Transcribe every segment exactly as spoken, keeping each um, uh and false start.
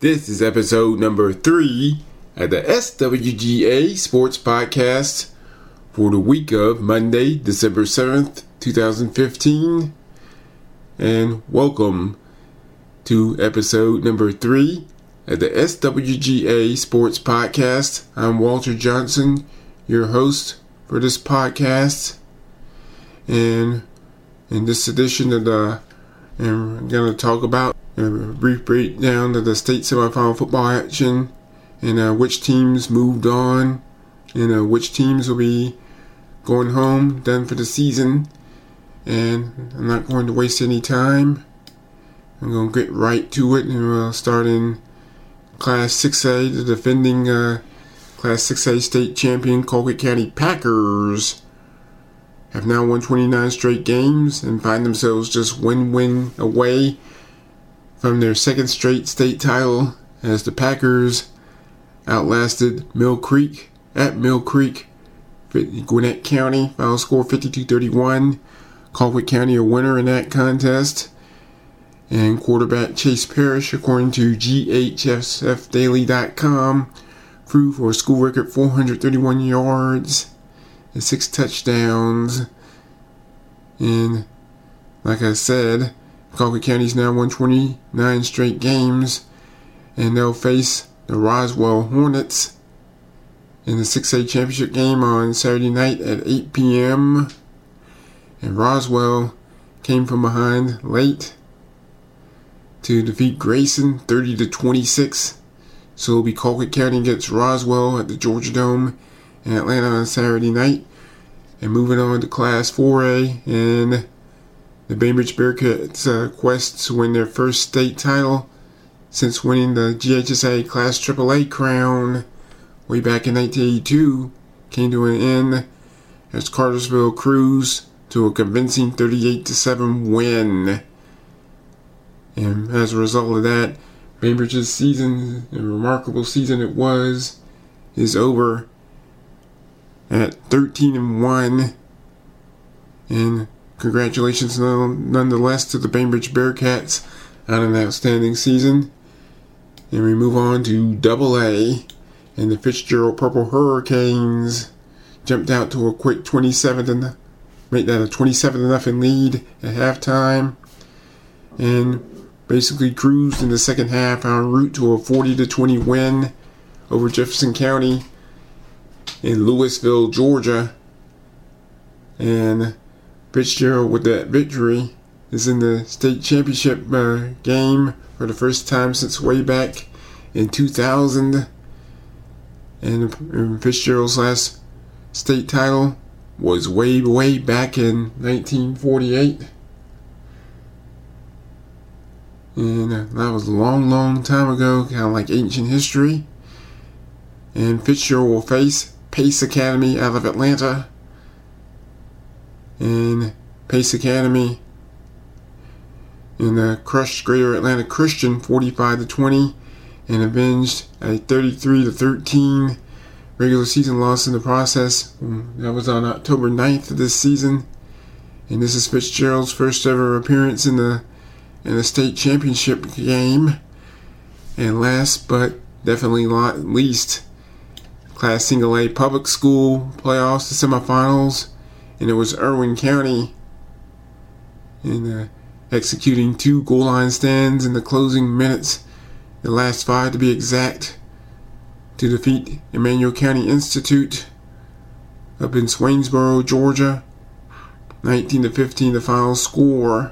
This is episode number three of the S W G A Sports Podcast for the week of Monday, December seventh, twenty fifteen. And welcome to episode number three of the S W G A Sports Podcast. I'm Walter Johnson, your host for this podcast. And in this edition of the, and I'm going to talk about a brief breakdown of the state semifinal football action and uh, which teams moved on and uh, which teams will be going home, done for the season. And I'm not going to waste any time. I'm going to get right to it, and we'll start in Class six A. The defending uh, Class six A state champion Colquitt County Packers have now won twenty-nine straight games and find themselves just one win away from their second straight state title, as the Packers outlasted Mill Creek at Mill Creek, Gwinnett County, final score fifty-two thirty-one. Colquitt County a winner in that contest. And quarterback Chase Parrish, according to G H S F Daily dot com, threw for a school record four hundred thirty-one yards and six touchdowns. And like I said, Colquitt County's now won twenty-nine straight games, and they'll face the Roswell Hornets in the six A championship game on Saturday night at eight p.m. And Roswell came from behind late to defeat Grayson thirty to twenty-six. So it'll be Colquitt County against Roswell at the Georgia Dome in Atlanta on Saturday night. And moving on to Class four A, and the Bainbridge Bearcats uh, quest to win their first state title since winning the G H S A Class triple A crown way back in nineteen eighty-two came to an end as Cartersville cruised to a convincing thirty-eight to seven win. And as a result of that, Bainbridge's season, a remarkable season it was, is over at thirteen and one. And congratulations nonetheless to the Bainbridge Bearcats on an outstanding season. And we move on to double A, and the Fitzgerald Purple Hurricanes jumped out to a quick twenty-seven to make that a twenty-seven to nothing lead at halftime, and basically cruised in the second half en route to a forty to twenty win over Jefferson County in Louisville, Georgia. And Fitzgerald, with that victory, is in the state championship uh, game for the first time since way back in two thousand. And, and Fitzgerald's last state title was way, way back in nineteen forty-eight. And uh, that was a long, long time ago, kind of like ancient history. And Fitzgerald will face Pace Academy out of Atlanta. And Pace Academy in the crushed Greater Atlanta Christian forty-five to twenty and avenged a thirty-three to thirteen regular season loss in the process. That was on October ninth of this season. And this is Fitzgerald's first ever appearance in the in the state championship game. And last but definitely not least, Class Single A public school playoffs, the semifinals, and it was Irwin County in uh, executing two goal line stands in the closing minutes, the last five to be exact, to defeat Emmanuel County Institute up in Swainsboro, Georgia, nineteen to fifteen the final score.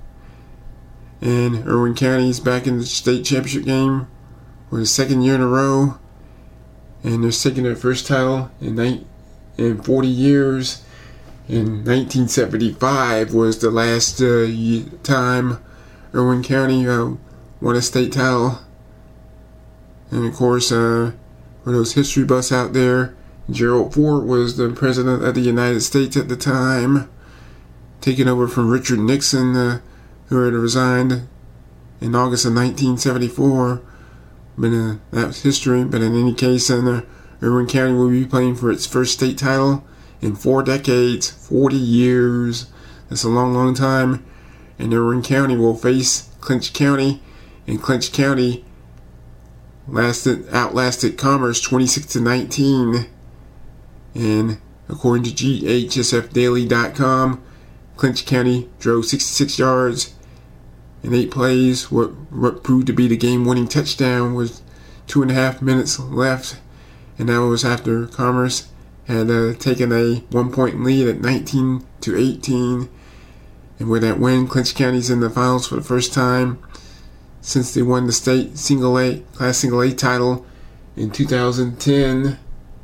And Irwin County is back in the state championship game for the second year in a row, and they're taking their first title in, ni- in forty years. In nineteen seventy-five was the last uh, time Irwin County uh, won a state title. And of course, uh, for those history buffs out there, Gerald Ford was the president of the United States at the time, taking over from Richard Nixon, uh, who had resigned in August of nineteen seventy-four. But uh, that was history. But in any case, uh, Irwin County will be playing for its first state title in four decades, forty years. That's a long, long time. And Irwin County will face Clinch County, and Clinch County lasted outlasted Commerce twenty-six to nineteen. And according to G H S F Daily dot com, Clinch County drove sixty-six yards in eight plays. What, what proved to be the game-winning touchdown with two and a half minutes left, and that was after Commerce had uh, taken a one-point lead at nineteen to eighteen. And with that win, Clinch County's in the finals for the first time since they won the state single A class single A title in two thousand ten.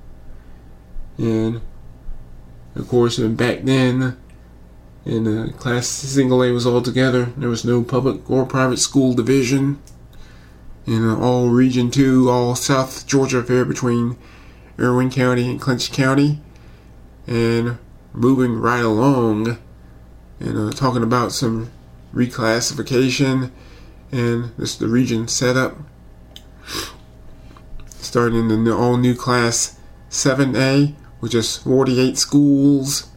And of course, back then, in the class single A was all together. There was no public or private school division. In uh, all Region two, all South Georgia affair between Irwin County and Clinch County. And moving right along, and uh, talking about some reclassification and this the region setup, starting in the all new class seven A, with just forty-eight schools,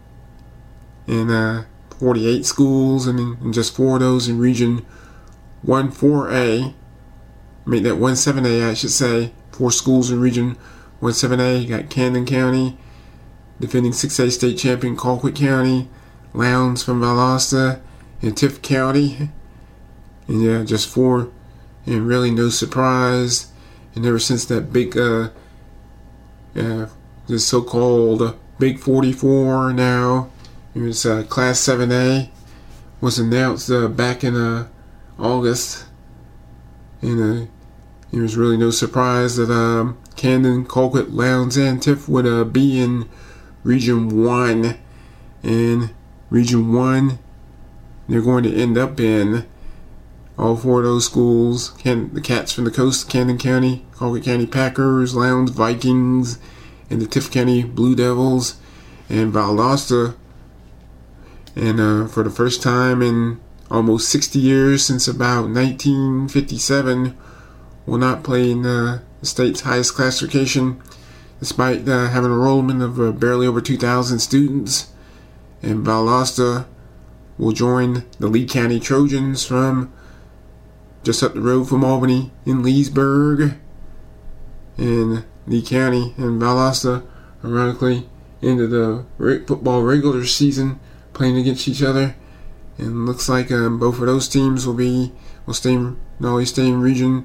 and uh, forty-eight schools, and, and just four of those in Region one four A. Make that one seven A, I should say. Four schools in Region one seven A. You got Camden County, defending six A state champion Colquitt County, Lowndes from Valdosta, and Tift County. And yeah, just four, and really no surprise. And ever since that big, uh, uh this so-called Big forty-four now, it was uh, Class seven A, was announced uh, back in uh, August. And uh, it was really no surprise that um, Camden, Colquitt, Lowndes, and Tift would uh, be in Region one. And Region one, they're going to end up in all four of those schools. Can, the Cats from the Coast, Camden County, Colquitt County Packers, Lowndes Vikings, and the Tift County Blue Devils, and Valdosta. And uh, for the first time in almost sixty years, since about nineteen fifty-seven, will not play in uh, the state's highest classification, despite uh, having an enrollment of uh, barely over two thousand students. And Valdosta will join the Lee County Trojans from just up the road from Albany in Leesburg. And Lee County and Valdosta, ironically, into the football regular season playing against each other. And looks like um, both of those teams will be will stay not only stay in Region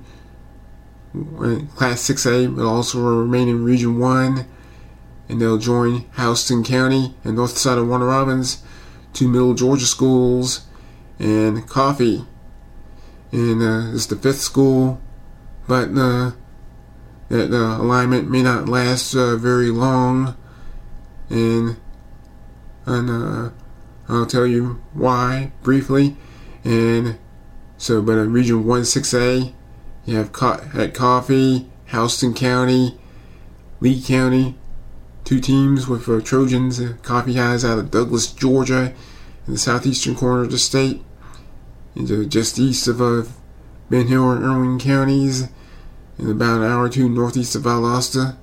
Class six A, but also remain in Region one. And they'll join Houston County and north side of Warner Robins, two Middle Georgia schools, and Coffee. And uh, it's the fifth school, but uh, that uh, alignment may not last uh, very long. And and uh, I'll tell you why briefly. And so, but in Region one six A, you have Co- at Coffee, Houston County, Lee County, two teams with uh, Trojans. Uh, Coffee has out of Douglas, Georgia, in the southeastern corner of the state, and uh, just east of uh, Ben Hill and Irwin counties, and about an hour or two northeast of Valdosta.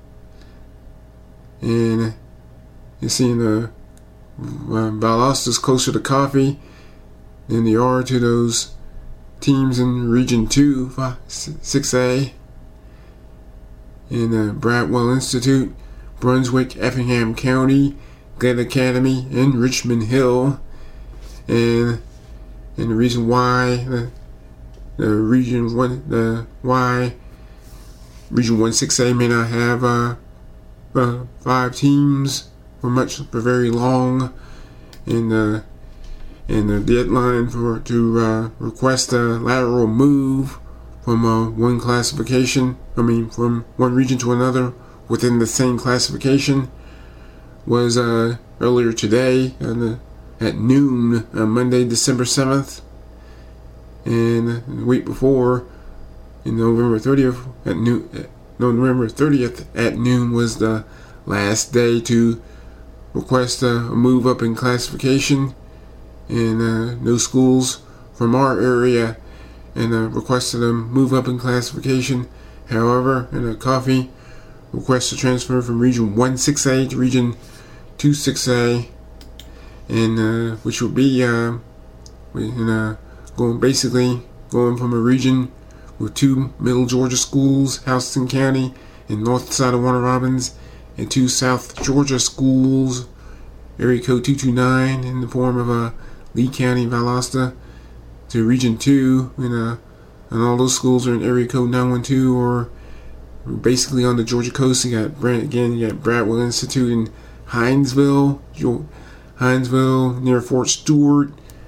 And you're seeing the uh, Valdosta's closer to Coffee than they are to those teams in Region two, six A, in uh, Bradwell Institute, Brunswick, Effingham County, Glen Academy, and Richmond Hill. And and the reason why the, the region one the why Region one six A may not have uh, uh, five teams for much for very long, and uh, and the deadline for to uh, request a lateral move from uh, one classification, I mean from one region to another within the same classification, was uh, earlier today on the, at noon on Monday, December seventh. And the week before, in November thirtieth at noon, November thirtieth at noon was the last day to request a, a move up in classification. And uh, no schools from our area and uh, requested a move up in classification. However, in a Coffee request to transfer from Region one six A to Region two six A, and uh, which would be uh, in, uh, going basically going from a region with two Middle Georgia schools, Houston County and north side of Warner Robins, and two South Georgia schools, area code two two nine in the form of uh, Lee County, Valdosta, to Region two, and, uh, and all those schools are in area code nine one two, or basically on the Georgia coast. You got Brand, again, you got Bradwell Institute in Hinesville, Hinesville near Fort Stewart,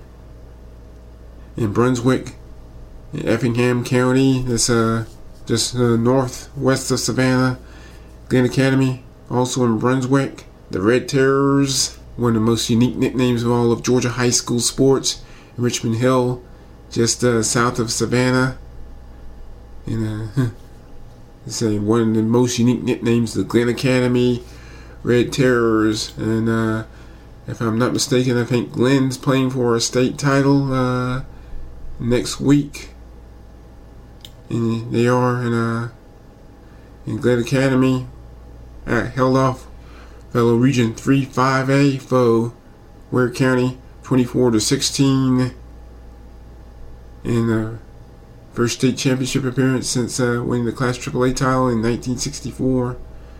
in Brunswick, in Effingham County. That's uh, just uh, northwest of Savannah. Glen Academy, also in Brunswick. The Red Terrors, one of the most unique nicknames of all of Georgia high school sports. In Richmond Hill, just uh, south of Savannah. And uh, it's uh, one of the most unique nicknames, the Glen Academy Red Terrors. And uh, if I'm not mistaken, I think Glen's playing for a state title uh, next week. And they are in, uh, in Glen Academy. Uh, held off fellow Region three five A foe, Ware County, twenty-four to sixteen. In the first state championship appearance since uh, winning the Class triple A title in nineteen sixty-four.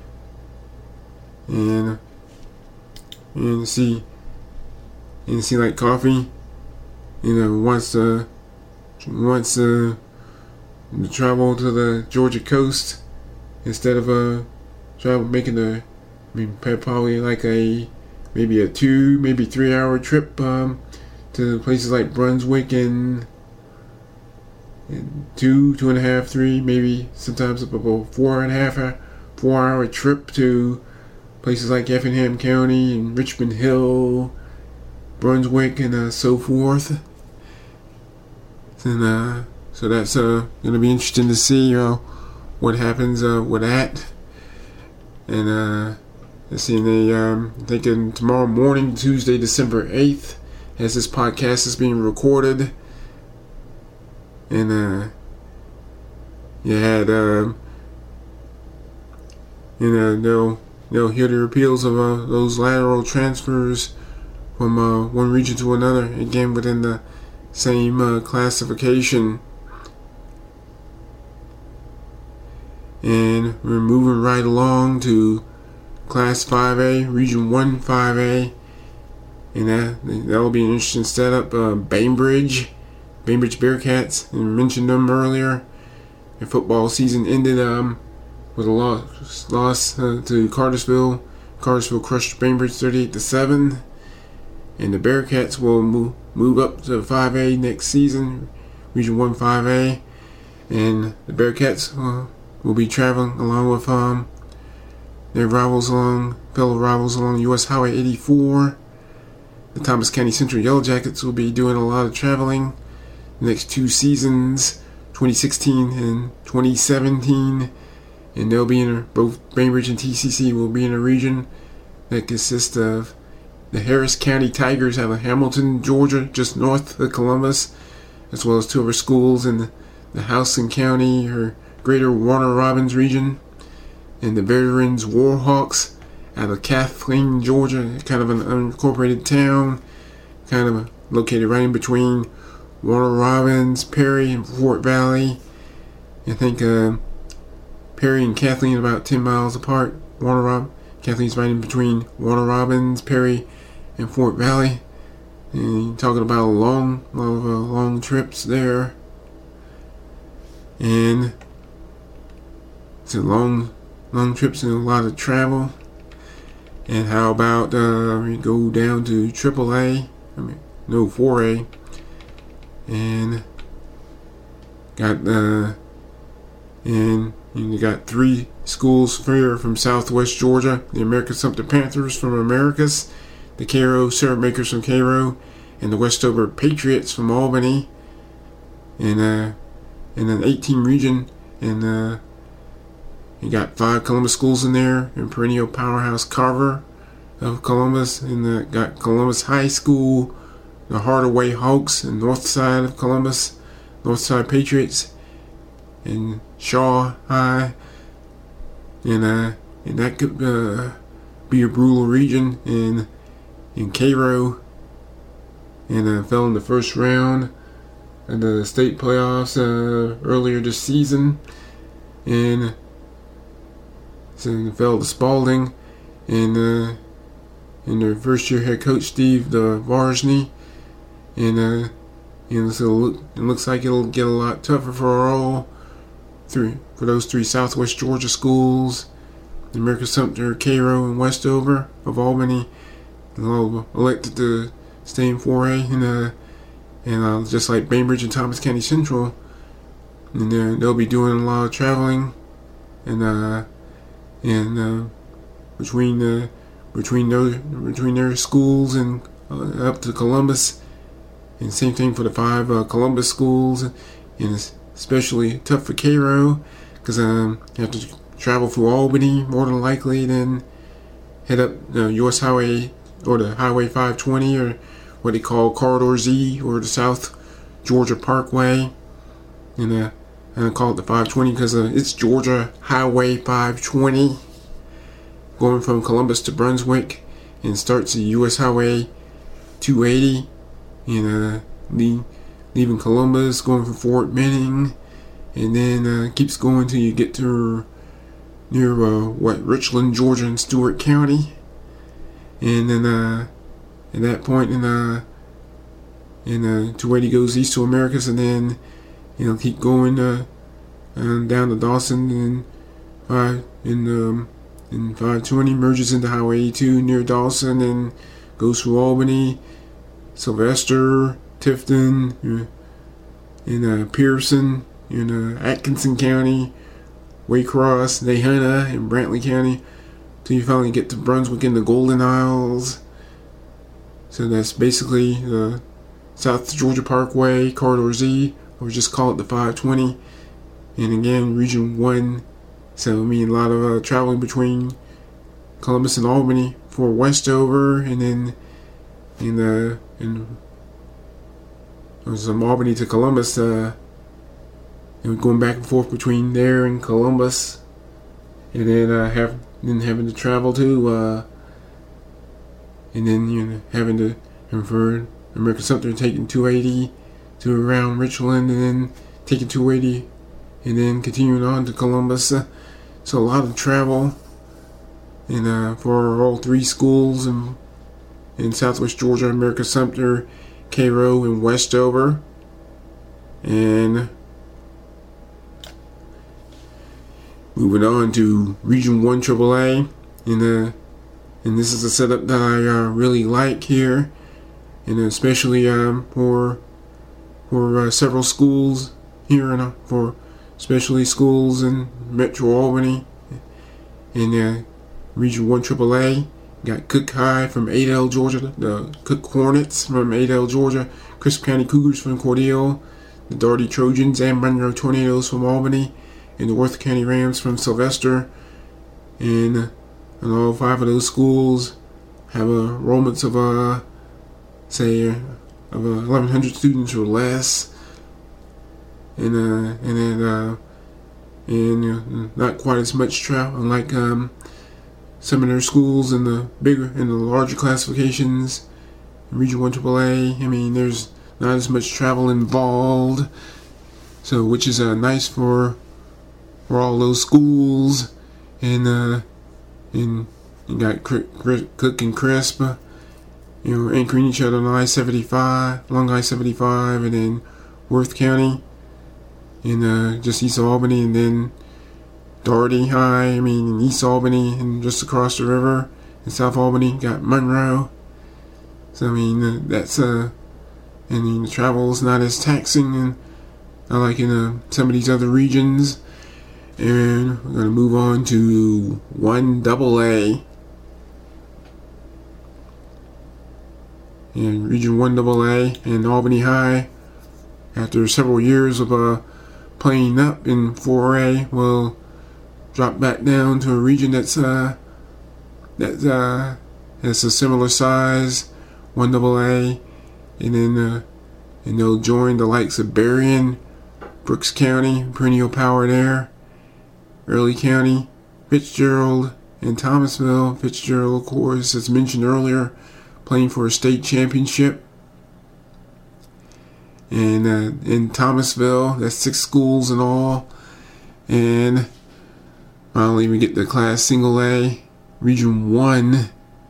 And and see and see like coffee, you know, wants to wants to, to travel to the Georgia coast instead of uh travel making the I mean probably like a maybe a two maybe three hour trip um, to places like Brunswick and, and two two and a half three maybe sometimes up about four and a half hour, four hour trip to places like Effingham County and Richmond Hill, Brunswick, and uh, so forth. And uh, so that's uh, going to be interesting to see uh, what happens uh, with that. And uh, let's see, they um, thinking tomorrow morning, Tuesday, December eighth, as this podcast is being recorded. And uh, you had, uh, you know, they'll, they'll hear the appeals of uh, those lateral transfers from uh, one region to another, again within the same uh, classification. And we're moving right along to Class five A, Region one five A. And that, that'll be an interesting setup. Uh, Bainbridge, Bainbridge Bearcats, I mentioned them earlier. Their football season ended um, with a loss, loss uh, to Cartersville. Cartersville crushed Bainbridge thirty-eight to seven. And the Bearcats will move, move up to five A next season, Region one five A. And the Bearcats uh, will be traveling along with um, their rivals along, fellow rivals along U S Highway eighty-four. The Thomas County Central Yellow Jackets will be doing a lot of traveling the next two seasons, twenty sixteen and twenty seventeen. And they'll be in a, both Bainbridge and T C C will be in a region that consists of the Harris County Tigers out of Hamilton, Georgia, just north of Columbus, as well as two other schools in the, the Houston County or Greater Warner Robins region, and the Veterans Warhawks out of Kathleen, Georgia, kind of an unincorporated town, kind of located right in between Warner Robins, Perry, and Fort Valley. I think uh, Perry and Kathleen are about ten miles apart. Warner Rob, Kathleen's right in between Warner Robins, Perry, and Fort Valley. And you're talking about a long, lot of uh, long trips there. And it's a long, long trips and a lot of travel. And how about uh, we go down to triple A? I mean, no, four A. And got uh, and you got three schools here from Southwest Georgia: the American Sumter Panthers from Americus, the Cairo Syrup Makers from Cairo, and the Westover Patriots from Albany. And uh, in an eight-team region, and uh, you got five Columbus schools in there, and perennial powerhouse Carver of Columbus, and uh, got Columbus High School, the Hardaway Hawks, and North Side of Columbus, North Side Patriots, and Shaw High, and uh, and that could uh, be a brutal region. And in Cairo, and uh, fell in the first round in the state playoffs uh, earlier this season, and so fell to Spalding, and uh, and their first year head coach Steve Varsny, and uh, and so it, look, it looks like it'll get a lot tougher for all three for those three Southwest Georgia schools, American Sumter, Cairo, and Westover of Albany, all elected to stay in four A, and uh, and uh, just like Bainbridge and Thomas County Central, and uh, they'll be doing a lot of traveling, and uh, and uh, between the between those between their schools and uh, up to Columbus, and same thing for the five uh, Columbus schools, and it's especially tough for Cairo because um, you have to travel through Albany more than likely, then head up uh, U S Highway or the Highway five twenty, or what they call Corridor Z, or the South Georgia Parkway, and uh, I call it the five twenty because uh, it's Georgia Highway five twenty, going from Columbus to Brunswick, and starts at U S Highway two eighty, and uh, leave, leaving Columbus, going from Fort Benning, and then uh, keeps going till you get to near uh, what Richland, Georgia, and Stewart County, and then uh, at that point, in uh, and uh, two eighty goes east to Americus, and then you know keep going uh, uh, down to Dawson, and five in um, in five twenty merges into Highway eighty-two near Dawson, and goes through Albany, Sylvester, Tifton, uh, in uh, Pearson, in uh, Atkinson County, Waycross, Nahana, and Brantley County, till you finally get to Brunswick in the Golden Isles. So that's basically the South Georgia Parkway, Corridor Z, or just call it the five twenty. And again, Region one. So I mean, a lot of uh, traveling between Columbus and Albany for Westover, and then in the uh, in from Albany to Columbus, uh, and going back and forth between there and Columbus, and then uh, have then having to travel to, uh, and then you know having to and for American Sumter taking two eighty to around Richland, and then taking two eighty, and then continuing on to Columbus. Uh, so a lot of travel, and uh, for all three schools in in Southwest Georgia, American Sumter, Cairo, and Westover, and moving on to Region one triple A, and uh, and this is a setup that I uh, really like here, and especially um, for for uh, several schools here, and uh, for especially schools in Metro Albany, in uh, Region one triple A. Got Cook High from Adel, Georgia, the Cook Hornets from Adel, Georgia, Crisp County Cougars from Cordele, the Daugherty Trojans and Monroe Tornadoes from Albany, and the Worth County Rams from Sylvester. And, and all five of those schools have enrollments of, uh, say, uh, of uh, eleven hundred students or less. And, uh, and then, uh, and uh, not quite as much travel, unlike, um, some of their schools in the bigger, in the larger classifications, Region one triple A. I mean, there's not as much travel involved, so which is uh, nice for for all those schools. And uh, and you got Cook and Crisp, you know, anchoring each other on I seventy-five, along I seventy-five, and then Worth County, and uh, just east of Albany, and then Daugherty High, I mean, in East Albany, and just across the river in South Albany, got Monroe. So, I mean, uh, that's, uh, I mean, the travel is not as taxing, and I like in uh, some of these other regions. And we're going to move on to one double A. And Region one double A and Albany High, after several years of uh, playing up in four A, will drop back down to a region that's uh that's uh has a similar size, one double A, and then uh, and they'll join the likes of Berrien, Brooks County, perennial power there, Early County, Fitzgerald, and Thomasville. Fitzgerald, of course, as mentioned earlier, playing for a state championship. And uh, in Thomasville, that's six schools in all. And finally, we get the Class Single A, Region one.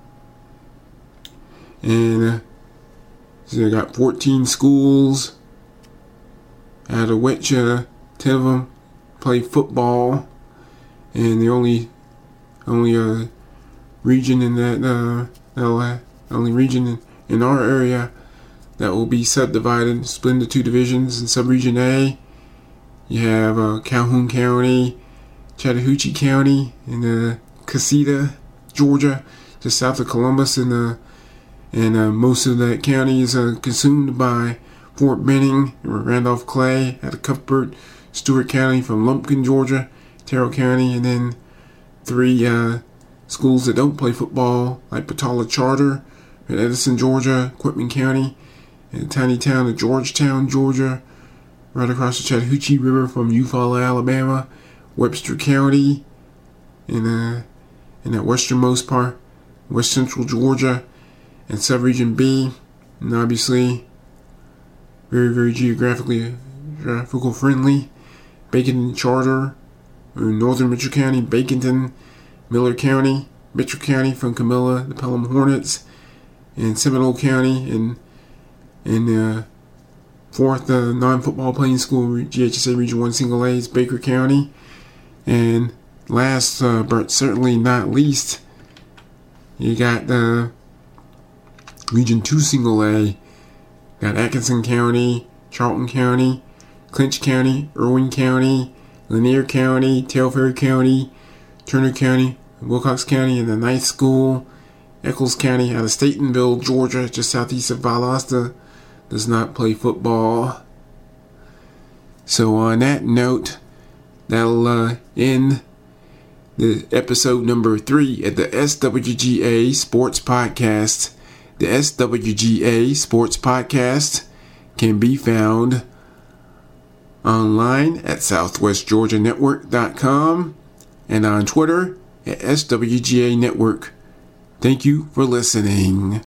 And uh, so they got fourteen schools, out of which uh, ten of them play football. And the only only uh, region in that uh, only region in, in our area that will be subdivided, split into two divisions. In Subregion A, you have uh, Calhoun County, Chattahoochee County, and uh, Casita, Georgia, just south of Columbus, and uh, and uh, most of that county is uh, consumed by Fort Benning, Randolph Clay, out of Cuthbert, Stewart County from Lumpkin, Georgia, Terrell County, and then three uh, schools that don't play football, like Patala Charter in Edison, Georgia, Quitman County, and the tiny town of Georgetown, Georgia, right across the Chattahoochee River from Eufaula, Alabama, Webster County, in, uh, in that westernmost part, west central Georgia, and Subregion B, and obviously very, very geographically geographical friendly, Bacon Charter, in northern Mitchell County, Baconton, Miller County, Mitchell County from Camilla, the Pelham Hornets, and Seminole County, and in uh, fourth uh, non-football playing school, G H S A Region one Single A, is Baker County. And last, uh, but certainly not least, you got uh, Region two Single A, got Atkinson County, Charlton County, Clinch County, Irwin County, Lanier County, Telfair County, Turner County, Wilcox County, and the ninth school, Eccles County, out of Statenville, Georgia, just southeast of Valdosta, does not play football. So on that note, that'll uh, end the episode number three at the S W G A Sports Podcast. The S W G A Sports Podcast can be found online at southwest georgia network dot com and on Twitter at S W G A Network. Thank you for listening.